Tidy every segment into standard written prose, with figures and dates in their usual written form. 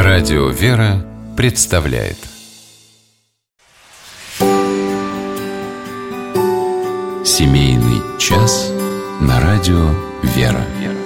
Радио «Вера» представляет Семейный час на радио «Вера».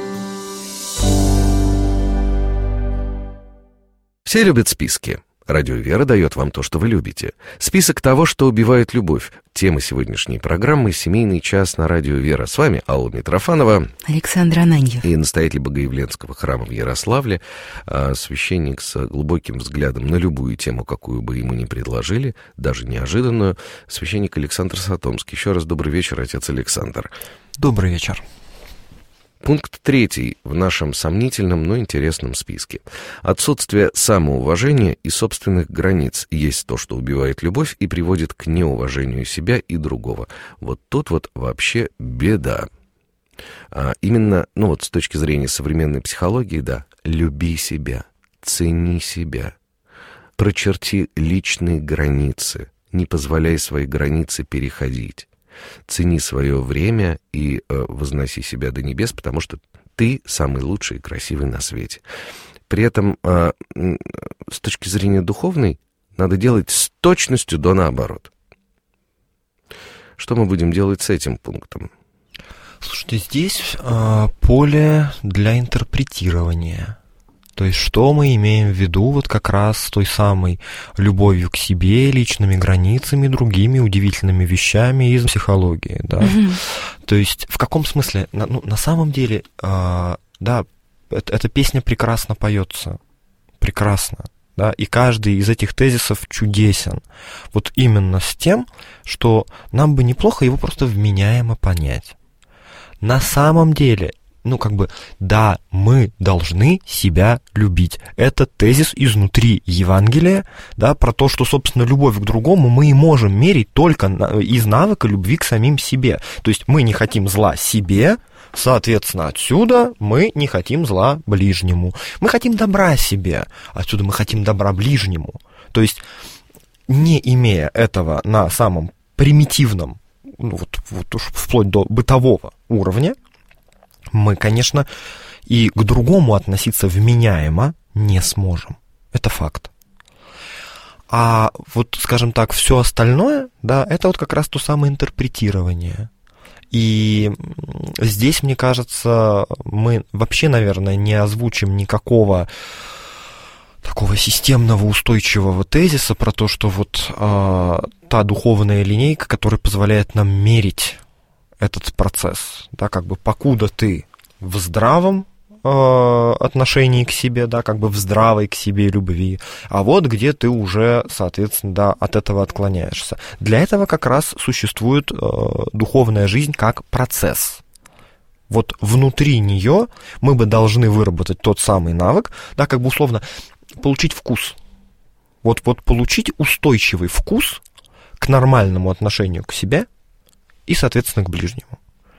Все любят списки. Радио «Вера» дает вам то, что вы любите. Список того, что убивает любовь. Тема сегодняшней программы «Семейный час на радио «Вера». С вами Алла Митрофанова, Александр Ананьев и настоятель Богоявленского храма в Ярославле, священник с глубоким взглядом на любую тему, какую бы ему ни предложили, даже неожиданную, священник Александр Сатомский. Еще раз добрый вечер, отец Александр. Добрый вечер. Пункт 3 в нашем сомнительном, но интересном списке. Отсутствие самоуважения и собственных границ есть то, что убивает любовь и приводит к неуважению себя и другого. Вот тут вот вообще беда. Именно, с точки зрения современной психологии, да, люби себя, цени себя, прочерти личные границы, не позволяй свои границы переходить. Цени свое время и возноси себя до небес, потому что ты самый лучший и красивый на свете. При этом, с точки зрения духовной, надо делать с точностью до наоборот. Что мы будем делать с этим пунктом? Слушайте, здесь поле для интерпретирования. То есть, что мы имеем в виду вот как раз с той самой любовью к себе, личными границами, другими удивительными вещами из психологии, да? То есть, в каком смысле? На самом деле, да, эта песня прекрасно поется, прекрасно, да, и каждый из этих тезисов чудесен. Вот именно с тем, что нам бы неплохо его просто вменяемо понять. На самом деле, да, мы должны себя любить. Это тезис изнутри Евангелия, да, про то, что, собственно, любовь к другому мы и можем мерить только из навыка любви к самим себе. То есть мы не хотим зла себе, соответственно, отсюда мы не хотим зла ближнему. Мы хотим добра себе, отсюда мы хотим добра ближнему. То есть, не имея этого на самом примитивном, вот уж вплоть до бытового уровня, мы, конечно, и к другому относиться вменяемо не сможем. Это факт. А вот, скажем так, все остальное, да, это вот как раз то самое интерпретирование. И здесь, мне кажется, мы вообще, наверное, не озвучим никакого такого системного устойчивого тезиса про то, что вот та духовная линейка, которая позволяет нам мерить этот процесс, да, как бы покуда ты в здравом отношении к себе, да, как бы в здравой к себе любви, а вот где ты уже, соответственно, да, от этого отклоняешься. Для этого как раз существует духовная жизнь как процесс. Вот внутри нее мы бы должны выработать тот самый навык, да, как бы условно получить вкус. Вот получить устойчивый вкус к нормальному отношению к себе и, соответственно, к ближнему.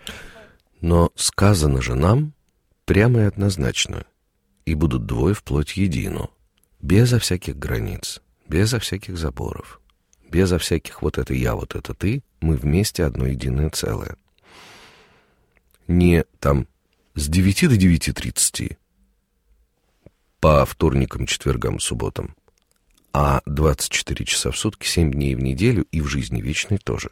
Но сказано же нам прямо и однозначно: и будут двое вплоть едину, безо всяких границ, безо всяких заборов, безо всяких вот это я, вот это ты, мы вместе одно единое целое. Не там с 9 до 9:30 по вторникам, четвергам, субботам, а 24 часа в сутки, 7 дней в неделю и в жизни вечной тоже.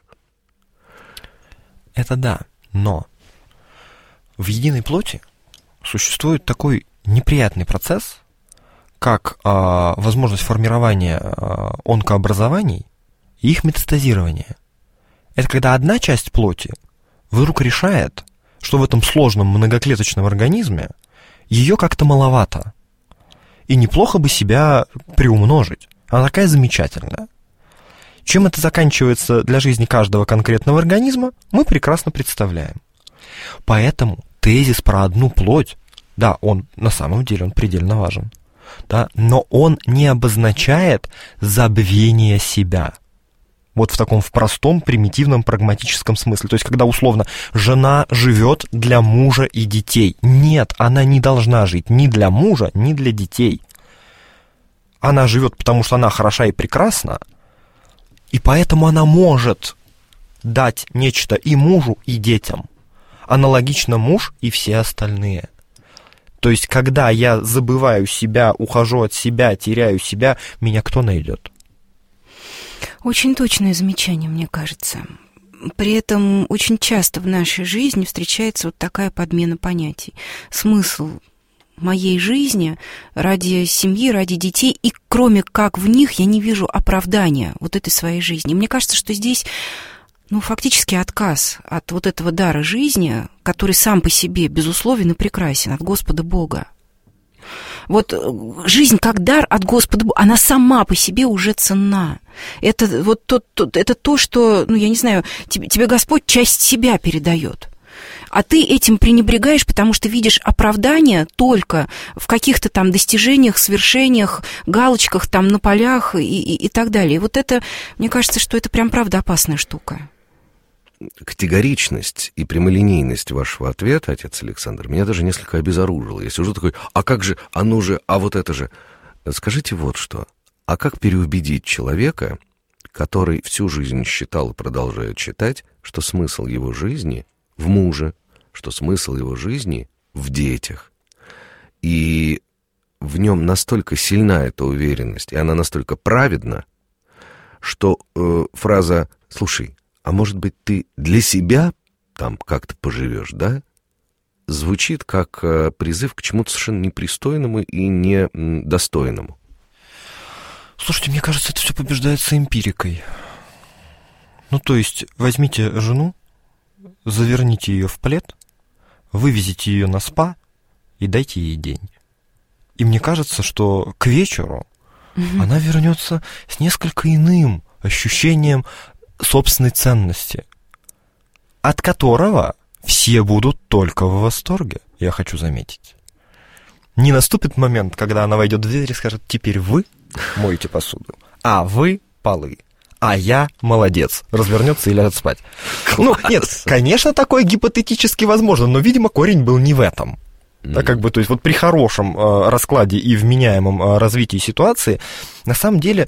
Это да, но в единой плоти существует такой неприятный процесс, как возможность формирования онкообразований и их метастазирования. Это когда одна часть плоти вдруг решает, что в этом сложном многоклеточном организме ее как-то маловато, и неплохо бы себя приумножить. Она такая замечательная. Чем это заканчивается для жизни каждого конкретного организма, мы прекрасно представляем. Поэтому тезис про одну плоть, да, он на самом деле он предельно важен, да, но он не обозначает забвение себя. Вот в таком в простом, примитивном, прагматическом смысле. То есть, когда условно жена живет для мужа и детей. Нет, она не должна жить ни для мужа, ни для детей. Она живет, потому что она хороша и прекрасна, и поэтому она может дать нечто и мужу, и детям. Аналогично муж и все остальные. То есть, когда я забываю себя, ухожу от себя, теряю себя, меня кто найдет? Очень точное замечание, мне кажется. При этом очень часто в нашей жизни встречается вот такая подмена понятий. Смысл моей жизни ради семьи, ради детей, и кроме как в них я не вижу оправдания вот этой своей жизни. И мне кажется, что здесь, фактически отказ от вот этого дара жизни, который сам по себе безусловен и прекрасен, от Господа Бога. Вот жизнь как дар от Господа Бога, она сама по себе уже ценна. Это вот это то, что, я не знаю, тебе Господь часть себя передает. А ты этим пренебрегаешь, потому что видишь оправдание только в каких-то там достижениях, свершениях, галочках там на полях и так далее. И вот это, мне кажется, что это прям правда опасная штука. Категоричность и прямолинейность вашего ответа, отец Александр, меня даже несколько обезоружила. Я сижу такой, а как же, а ну же, а вот это же. Скажите вот что, а как переубедить человека, который всю жизнь считал и продолжает считать, что смысл его жизни в муже, что смысл его жизни в детях. И в нем настолько сильна эта уверенность, и она настолько праведна, что фраза «слушай, а может быть, ты для себя там как-то поживешь, да?» звучит как призыв к чему-то совершенно непристойному и недостойному. Слушайте, мне кажется, это все побеждается эмпирикой. То есть, возьмите жену, заверните ее в плед, вывезите ее на спа и дайте ей деньги. И мне кажется, что к вечеру она вернется с несколько иным ощущением собственной ценности, от которого все будут только в восторге, я хочу заметить. Не наступит момент, когда она войдет в дверь и скажет: теперь вы моете посуду, а вы полы, а я молодец, развернется и ляжет спать. Нет, конечно, такое гипотетически возможно, но, видимо, корень был не в этом. Да, то есть вот при хорошем раскладе и вменяемом развитии ситуации, на самом деле,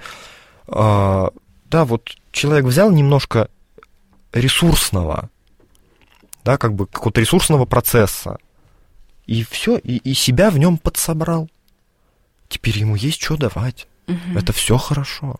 человек взял немножко ресурсного, какого-то ресурсного процесса, и все, и себя в нем подсобрал. Теперь ему есть что давать. Это все хорошо.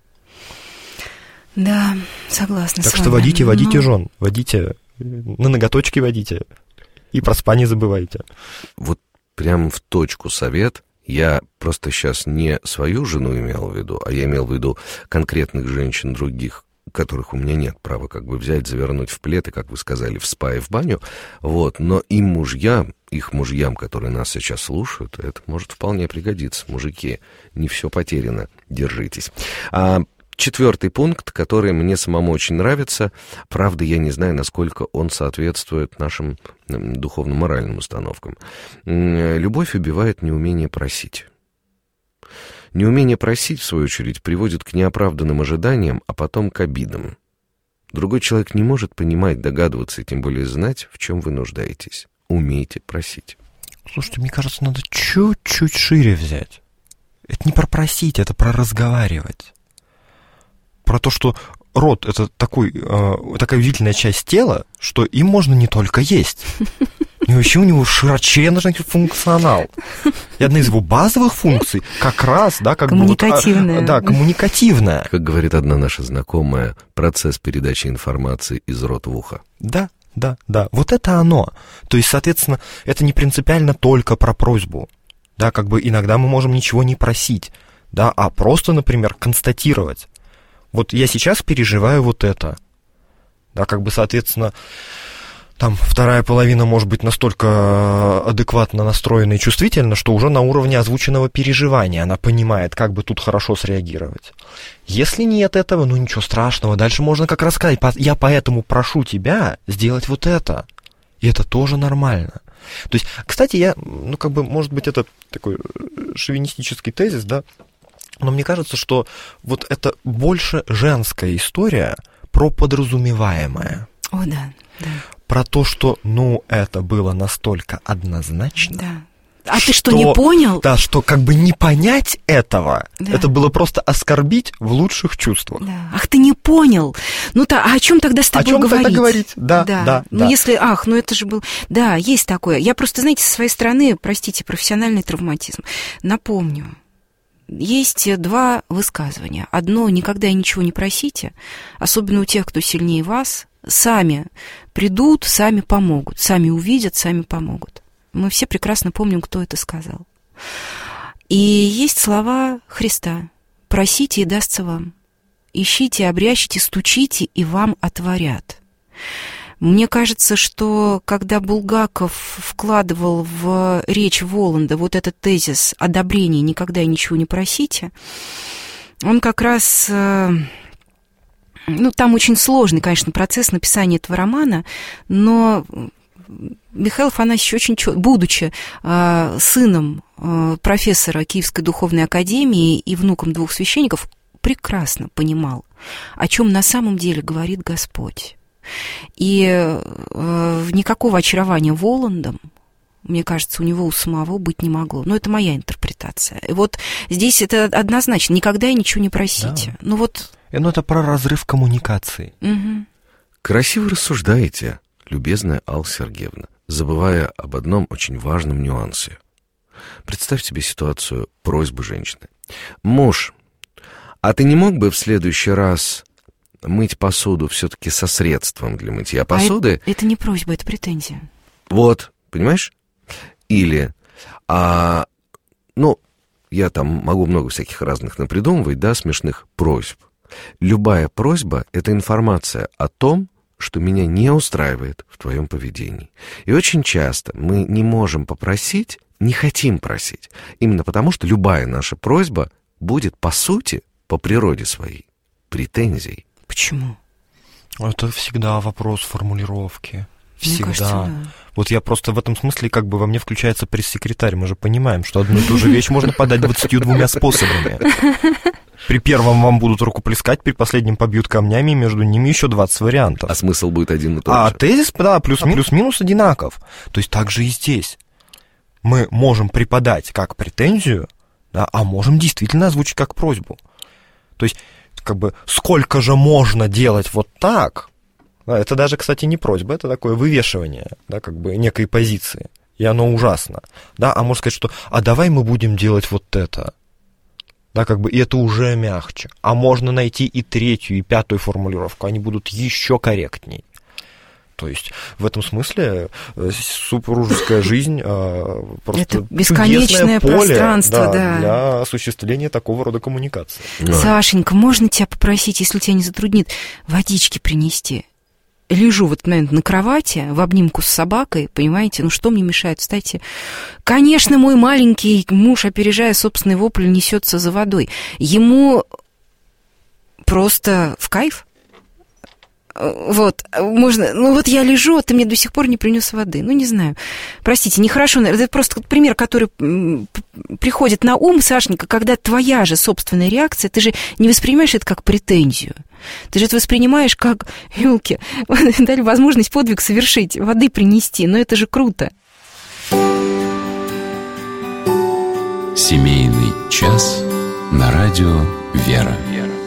Да, согласна с вами. Так что водите жен, водите, на ноготочки водите, и про спа не забывайте. Вот прям в точку совет. Я просто сейчас не свою жену имел в виду, а я имел в виду конкретных женщин других, которых у меня нет права взять, завернуть в плед и, как вы сказали, в спа и в баню. Но им мужьям, их мужьям, которые нас сейчас слушают, это может вполне пригодиться. Мужики, не все потеряно, держитесь. Четвертый пункт, который мне самому очень нравится, правда, я не знаю, насколько он соответствует нашим духовно-моральным установкам. Любовь убивает неумение просить. Неумение просить, в свою очередь, приводит к неоправданным ожиданиям, а потом к обидам. Другой человек не может понимать, догадываться и тем более знать, в чем вы нуждаетесь. Умейте просить. Слушайте, мне кажется, надо чуть-чуть шире взять. Это не про просить, это про разговаривать. Про то, что рот — это такая удивительная часть тела, что им можно не только есть. И вообще у него широченный функционал. И одна из его базовых функций как раз, коммуникативная. Коммуникативная. Как говорит одна наша знакомая, процесс передачи информации из рот в ухо. Да. Вот это оно. То есть, соответственно, это не принципиально только про просьбу. Иногда мы можем ничего не просить, а просто, например, констатировать. Вот я сейчас переживаю вот это. Соответственно, там вторая половина может быть настолько адекватно настроена и чувствительна, что уже на уровне озвученного переживания она понимает, как бы тут хорошо среагировать. Если нет этого, ничего страшного. Дальше можно как раз сказать: я поэтому прошу тебя сделать вот это. И это тоже нормально. То есть, кстати, я, может быть, это такой шовинистический тезис, но мне кажется, что вот это больше женская история про подразумеваемое. О, да. Про то, что, это было настолько однозначно. Да. А ты что, не понял? Да, что как бы не понять этого, Да. это было просто оскорбить в лучших чувствах. Да. Ах, ты не понял. А о чем тогда с тобой О чем говорить? тогда говорить? Да. Если, это же был... Да, есть такое. Я просто, знаете, со своей стороны, простите, профессиональный травматизм. Напомню, есть 2 высказывания. Одно: никогда и ничего не просите, особенно у тех, кто сильнее вас. Сами придут, сами помогут, сами увидят, сами помогут. Мы все прекрасно помним, кто это сказал. И есть слова Христа: «Просите, и дастся вам. Ищите, обрящите, стучите, и вам отворят». Мне кажется, что когда Булгаков вкладывал в речь Воланда вот этот тезис одобрения «никогда и ничего не просите», он как раз... там очень сложный, конечно, процесс написания этого романа, но Михаил Афанасьевич очень четко, будучи сыном профессора Киевской духовной академии и внуком 2 священников, прекрасно понимал, о чем на самом деле говорит Господь. И никакого очарования Воландом, мне кажется, у него у самого быть не могло. Но это моя интерпретация. И вот здесь это однозначно: никогда и ничего не просите. Да. Это про разрыв коммуникации. Угу. Красиво рассуждаете, любезная Алла Сергеевна, забывая об одном очень важном нюансе. Представь себе ситуацию просьбы женщины. Муж, а ты не мог бы в следующий раз мыть посуду все-таки со средством для мытья посуды? Это не просьба, это претензия. Вот, понимаешь? Или, я там могу много всяких разных напридумывать, смешных просьб. Любая просьба — это информация о том, что меня не устраивает в твоем поведении. И очень часто мы не можем попросить, не хотим просить, именно потому что любая наша просьба будет, по сути, по природе своей, претензией. Почему? Это всегда вопрос формулировки. Всегда. Мне кажется, да. Вот я просто в этом смысле во мне включается пресс-секретарь. Мы же понимаем, что одну и ту же вещь можно подать 22 способами. При первом вам будут рукоплескать, при последнем побьют камнями, и между ними еще 20 вариантов. А смысл будет один и тот же. А тезис, плюс-минус одинаков. То есть так же и здесь. Мы можем преподать как претензию, а можем действительно озвучить как просьбу. То есть, сколько же можно делать вот так? Это даже, кстати, не просьба, это такое вывешивание, некой позиции. И оно ужасно. А можно сказать, что давай мы будем делать вот это. И это уже мягче. А можно найти и 3-ю, и 5-ю формулировку, они будут еще корректней. То есть в этом смысле супружеская жизнь просто это бесконечное поле, пространство, для осуществления такого рода коммуникации. Сашенька, можно тебя попросить, если тебя не затруднит, водички принести? Лежу в этот момент на кровати в обнимку с собакой, понимаете, что мне мешает? Кстати, конечно, мой маленький муж, опережая собственный вопль, несется за водой. Ему просто в кайф. Можно... я лежу, а ты мне до сих пор не принес воды. Не знаю. Простите, нехорошо. Это просто пример, который приходит на ум, Сашенька, когда твоя же собственная реакция, ты же не воспринимаешь это как претензию. Ты же это воспринимаешь как, ёлки, дали возможность подвиг совершить, воды принести. Это же круто. Семейный час на радио «Вера».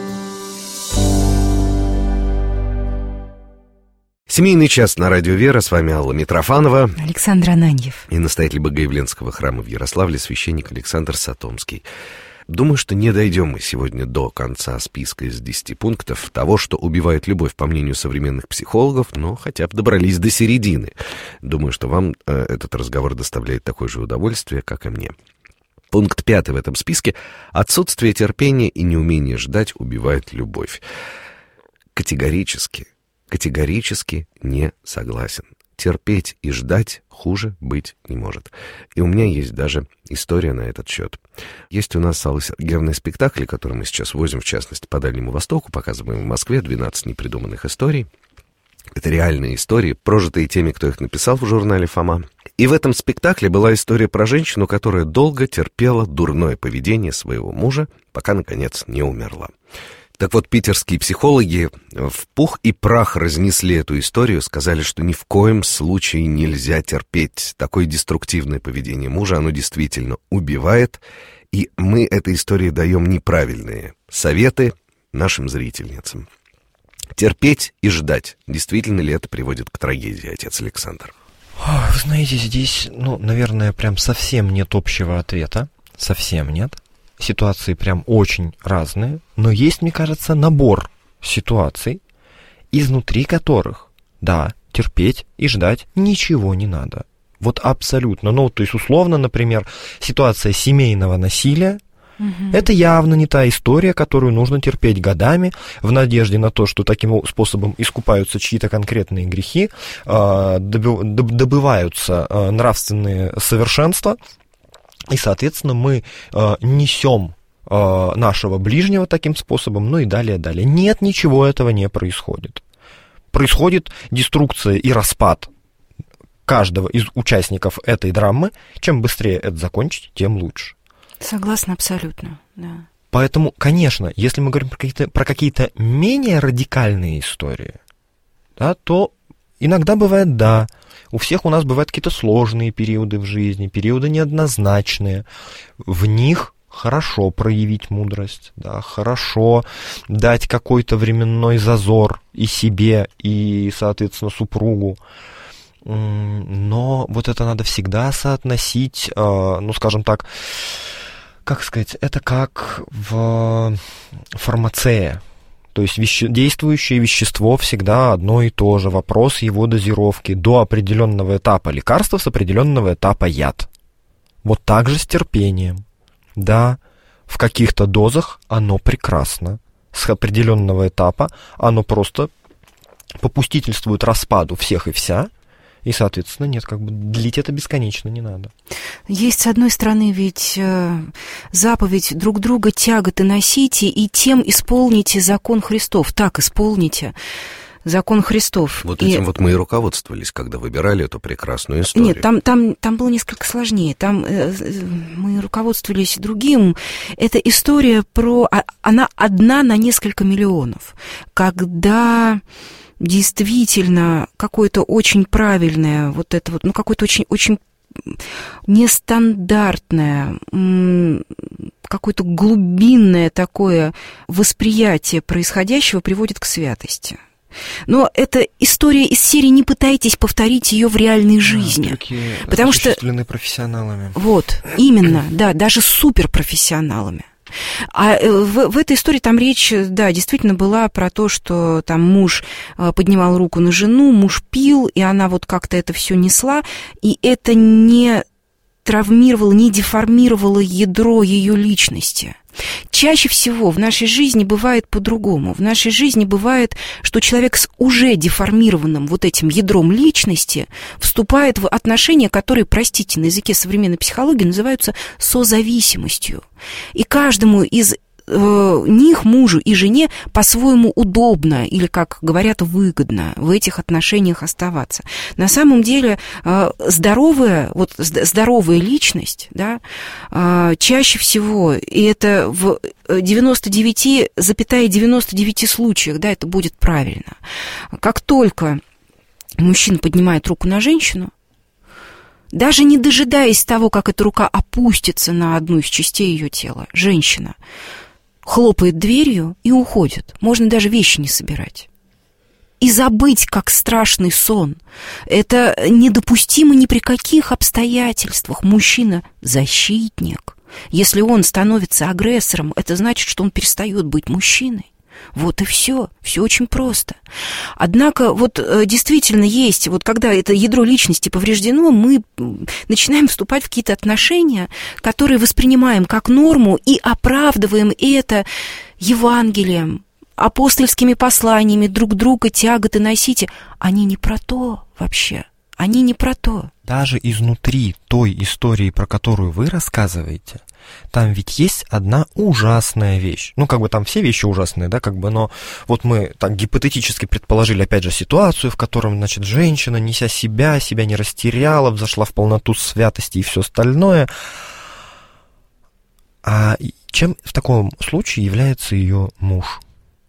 Семейный час на радио «Вера». С вами Алла Митрофанова. Александр Ананьев. И настоятель Богоявленского храма в Ярославле, священник Александр Сатомский. Думаю, что не дойдем мы сегодня до конца списка из 10 пунктов того, что убивает любовь, по мнению современных психологов, но хотя бы добрались до середины. Думаю, что вам этот разговор доставляет такое же удовольствие, как и мне. Пункт 5 в этом списке — отсутствие терпения и неумение ждать убивает любовь. Категорически не согласен. Терпеть и ждать хуже быть не может. И у меня есть даже история на этот счет. Есть у нас с Аллой Сергеевной спектакли, который мы сейчас возим, в частности, по Дальнему Востоку, показываем в Москве, 12 непридуманных историй. Это реальные истории, прожитые теми, кто их написал в журнале «Фома». И в этом спектакле была история про женщину, которая долго терпела дурное поведение своего мужа, пока, наконец, не умерла. Так вот, питерские психологи в пух и прах разнесли эту историю, сказали, что ни в коем случае нельзя терпеть такое деструктивное поведение мужа, оно действительно убивает, и мы этой истории даем неправильные советы нашим зрительницам. Терпеть и ждать. Действительно ли это приводит к трагедии, отец Александр? Вы знаете, здесь, наверное, прям совсем нет общего ответа. Совсем нет. Ситуации прям очень разные. Но есть, мне кажется, набор ситуаций, изнутри которых, да, терпеть и ждать ничего не надо. Вот абсолютно. То есть, условно, например, ситуация семейного насилия, это явно не та история, которую нужно терпеть годами в надежде на то, что таким способом искупаются чьи-то конкретные грехи, добываются нравственные совершенства, и, соответственно, мы несем нашего ближнего таким способом, и далее. Нет, ничего этого не происходит. Происходит деструкция и распад каждого из участников этой драмы. Чем быстрее это закончить, тем лучше. Согласна абсолютно, да. Поэтому, конечно, если мы говорим про какие-то менее радикальные истории, да, то иногда бывает, да, у всех у нас бывают какие-то сложные периоды в жизни, периоды неоднозначные. В них хорошо проявить мудрость, да, хорошо дать какой-то временной зазор и себе, и, соответственно, супругу. Но вот это надо всегда соотносить, скажем так, как сказать, это как в фармацее. То есть действующее вещество всегда одно и то же. Вопрос его дозировки до определенного этапа лекарства с определенного этапа яд. Вот так же с терпением. Да, в каких-то дозах оно прекрасно. С определенного этапа оно просто попустительствует распаду всех и вся. И, соответственно, нет, длить это бесконечно не надо. Есть, с одной стороны, ведь заповедь друг друга тяготы носите, и тем исполните закон Христов. Так исполните закон Христов. Вот этим мы и руководствовались, когда выбирали эту прекрасную историю. Нет, там было несколько сложнее. Там мы руководствовались другим. Это история она одна на несколько миллионов. Когда действительно какое-то очень правильное, какое-то очень нестандартное, какое-то глубинное такое восприятие происходящего приводит к святости. Но это история из серии «Не пытайтесь повторить ее в реальной жизни». Потому что профессионалами. Вот, именно, да, даже суперпрофессионалами. А в этой истории там речь, да, действительно была про то, что там муж поднимал руку на жену, муж пил, и она вот как-то это все несла, и это не травмировало, не деформировало ядро ее личности. Чаще всего в нашей жизни бывает по-другому. В нашей жизни бывает, что человек с уже деформированным вот этим ядром личности вступает в отношения, которые, простите, на языке современной психологии называются созависимостью. И каждому из них, мужу и жене, по-своему удобно или, как говорят, выгодно в этих отношениях оставаться. На самом деле здоровая личность, да, чаще всего, и это в 99,99 случаях, да, это будет правильно. Как только мужчина поднимает руку на женщину, даже не дожидаясь того, как эта рука опустится на одну из частей ее тела, женщина хлопает дверью и уходит. Можно даже вещи не собирать. И забыть, как страшный сон. Это недопустимо ни при каких обстоятельствах. Мужчина – защитник. Если он становится агрессором, это значит, что он перестает быть мужчиной. Вот и все. Все очень просто. Однако действительно есть, когда это ядро личности повреждено, мы начинаем вступать в какие-то отношения, которые воспринимаем как норму и оправдываем это Евангелием, апостольскими посланиями, друг друга тяготы носите. Они не про то вообще. Они не про то. Даже изнутри той истории, про которую вы рассказываете, там ведь есть одна ужасная вещь. Там все вещи ужасные, да, но вот мы так гипотетически предположили, опять же, ситуацию, в которой, значит, женщина, неся себя не растеряла, взошла в полноту святости и все остальное. А чем в таком случае является ее муж?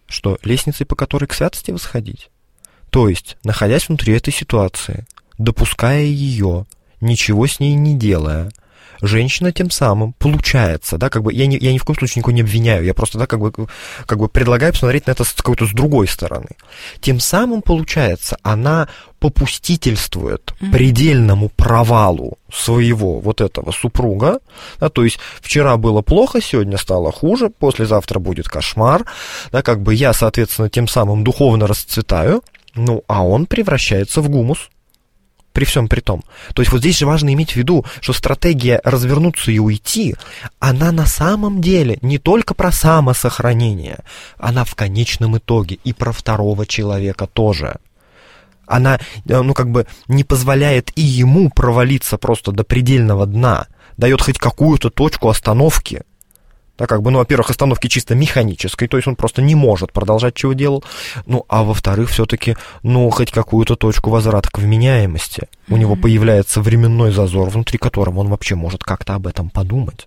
Что, лестницей, по которой к святости восходить? То есть, находясь внутри этой ситуации, допуская ее, ничего с ней не делая, женщина тем самым получается, да, как бы я ни в коем случае никого не обвиняю, я просто, да, как бы предлагаю посмотреть на это с какой-то с другой стороны. Тем самым, получается, она попустительствует предельному провалу своего вот этого супруга, да, то есть вчера было плохо, сегодня стало хуже, послезавтра будет кошмар, да, как бы я, соответственно, тем самым духовно расцветаю, а он превращается в гумус. При всем при том. То есть вот здесь же важно иметь в виду, что стратегия развернуться и уйти, она на самом деле не только про самосохранение, она в конечном итоге и про второго человека тоже. Она, не позволяет и ему провалиться просто до предельного дна, дает хоть какую-то точку остановки. Да, во-первых, остановки чисто механической, то есть он просто не может продолжать, чего делал. А во-вторых, все-таки, хоть какую-то точку возврата к вменяемости. У него появляется временной зазор, внутри которого он вообще может как-то об этом подумать.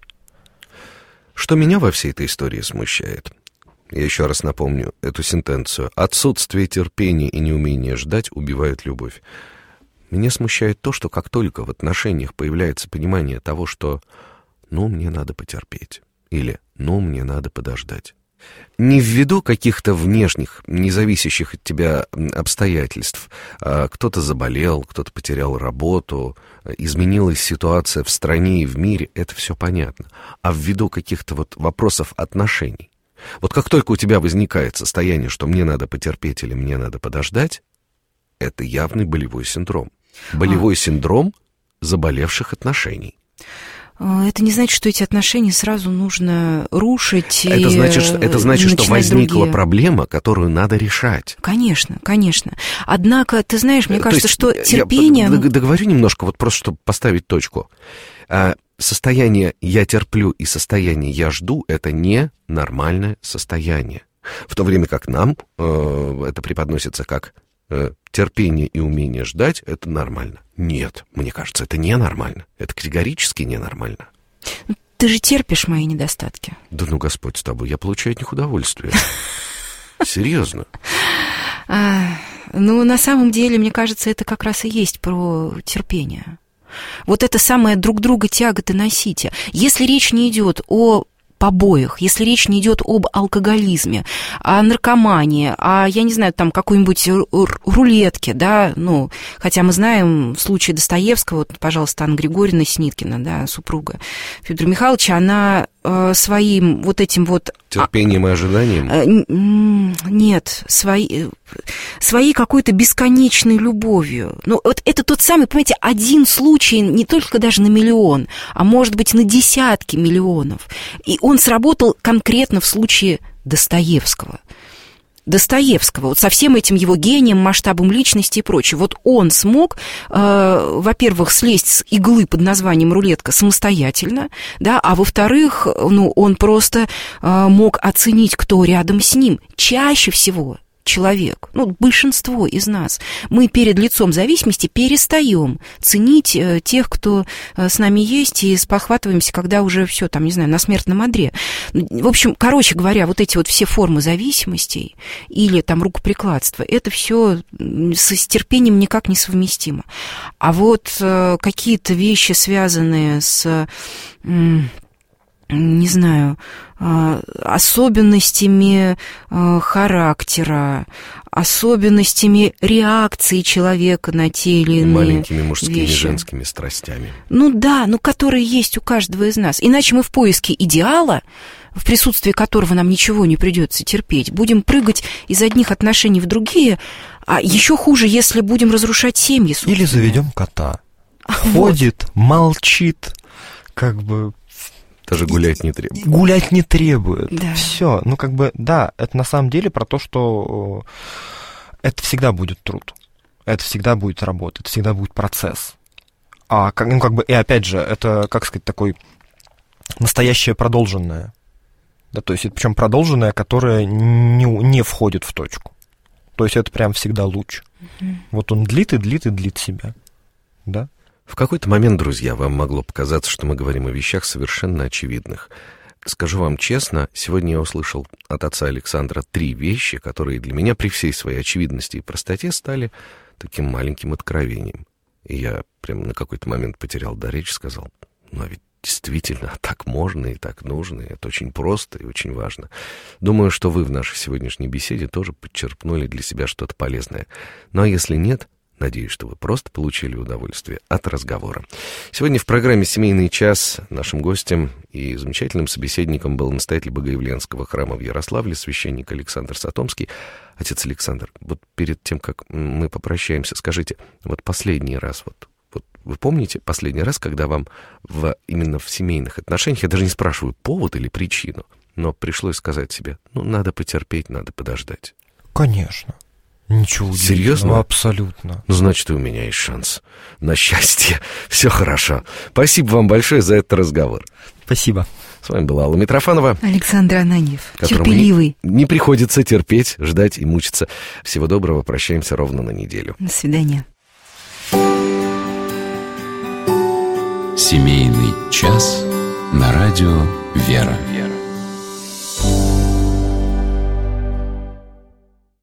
Что меня во всей этой истории смущает? Я еще раз напомню эту сентенцию. Отсутствие терпения и неумение ждать убивают любовь. Меня смущает то, что как только в отношениях появляется понимание того, что мне надо потерпеть. Или мне надо подождать. Не ввиду каких-то внешних, независящих от тебя обстоятельств. Кто-то заболел, кто-то потерял работу, изменилась ситуация в стране и в мире, это все понятно. А ввиду каких-то вопросов отношений. Вот как только у тебя возникает состояние, что мне надо потерпеть или мне надо подождать, это явный болевой синдром. Болевой синдром заболевших отношений. Это не значит, что эти отношения сразу нужно рушить. Это значит, что возникла проблема, которую надо решать. Конечно, конечно. Однако, ты знаешь, мне кажется, что терпение... Я договорю немножко, просто чтобы поставить точку. Состояние «я терплю» и состояние «я жду» — это не нормальное состояние. В то время как нам это преподносится как терпение и умение ждать — это нормально. Нет, мне кажется, это ненормально. Это категорически ненормально. Ты же терпишь мои недостатки. Да Господь с тобой, я получаю от них удовольствие. Серьезно. На самом деле, мне кажется, это как раз и есть про терпение. Вот это самое друг друга тяготы носите. Если речь не идет о побоях, если речь не идет об алкоголизме, о наркомании, я не знаю, какой-нибудь рулетке, да, хотя мы знаем в случае Достоевского, пожалуйста, Анна Григорьевна Сниткина, да, супруга Федора Михайловича, она своим этим терпением и ожиданием? Нет, своей какой-то бесконечной любовью. Это тот самый, понимаете, один случай не только даже на миллион, а может быть на десятки миллионов. И он сработал конкретно в случае Достоевского, со всем этим его гением, масштабом личности и прочее. Он смог, во-первых, слезть с иглы под названием рулетка самостоятельно, да, а во-вторых, он просто мог оценить, кто рядом с ним. Чаще всего человек, большинство из нас, мы перед лицом зависимости перестаем ценить тех, кто с нами есть, и спохватываемся, когда уже все, на смертном одре. В общем, короче говоря, эти все формы зависимостей или рукоприкладства, это все с терпением никак не совместимо. А какие-то вещи, связанные с... не знаю, особенностями характера, особенностями реакции человека на те или иные маленькими мужскими и вещи. Женскими страстями. Которые есть у каждого из нас. Иначе мы в поиске идеала, в присутствии которого нам ничего не придется терпеть, будем прыгать из одних отношений в другие, а еще хуже, если будем разрушать семьи. Собственно. Или заведем кота. Ходит, молчит, Даже гулять не требует. Гулять не требует. Да. Все. Да, это на самом деле про то, что это всегда будет труд. Это всегда будет работа, это всегда будет процесс. И опять же, это, такой настоящее продолженное. Да, то есть это причем продолженное, которое не входит в точку. То есть это прям всегда луч. Он длит и длит и длит себя. Да? В какой-то момент, друзья, вам могло показаться, что мы говорим о вещах совершенно очевидных. Скажу вам честно, сегодня я услышал от отца Александра 3 вещи, которые для меня при всей своей очевидности и простоте стали таким маленьким откровением. И я прям на какой-то момент потерял дар речи, сказал, ну а ведь действительно так можно и так нужно, и это очень просто и очень важно. Думаю, что вы в нашей сегодняшней беседе тоже подчерпнули для себя что-то полезное. Ну а если нет, надеюсь, что вы просто получили удовольствие от разговора. Сегодня в программе «Семейный час» нашим гостем и замечательным собеседником был настоятель Богоявленского храма в Ярославле, священник Александр Сатомский. Отец Александр, вот перед тем, как мы попрощаемся, скажите, вот последний раз, вот вы помните последний раз, когда вам именно в семейных отношениях, я даже не спрашиваю повод или причину, но пришлось сказать себе, ну, надо потерпеть, надо подождать? Конечно. Ничего удивительного. Серьезно? Абсолютно. Ну, значит, и у меня есть шанс на счастье. Все хорошо. Спасибо вам большое за этот разговор. Спасибо. С вами была Алла Митрофанова. Александр Ананьев. Которому Терпеливый. Не приходится терпеть, ждать и мучиться. Всего доброго. Прощаемся ровно на неделю. До свидания. Семейный час на радио «Вера».